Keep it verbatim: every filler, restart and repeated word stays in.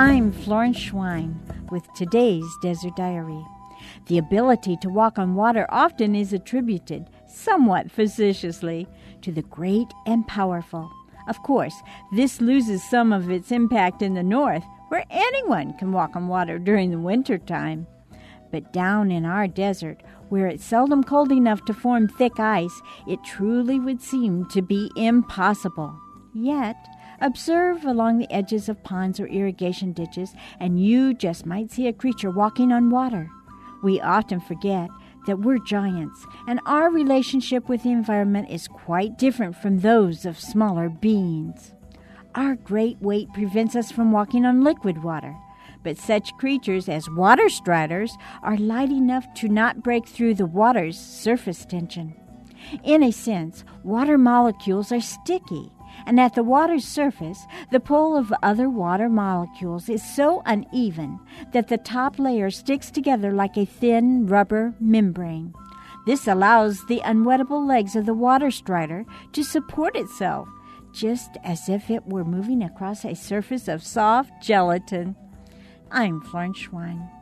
I'm Florence Schwein with today's Desert Diary. The ability to walk on water often is attributed, somewhat facetiously, to the great and powerful. Of course, this loses some of its impact in the north, where anyone can walk on water during the winter time. But down in our desert, where it's seldom cold enough to form thick ice, it truly would seem to be impossible. Yet, observe along the edges of ponds or irrigation ditches, and you just might see a creature walking on water. We often forget that we're giants, and our relationship with the environment is quite different from those of smaller beings. Our great weight prevents us from walking on liquid water, but such creatures as water striders are light enough to not break through the water's surface tension. In a sense, water molecules are sticky, and at the water's surface, the pull of other water molecules is so uneven that the top layer sticks together like a thin rubber membrane. This allows the unwettable legs of the water strider to support itself, just as if it were moving across a surface of soft gelatin. I'm Florence Schwein.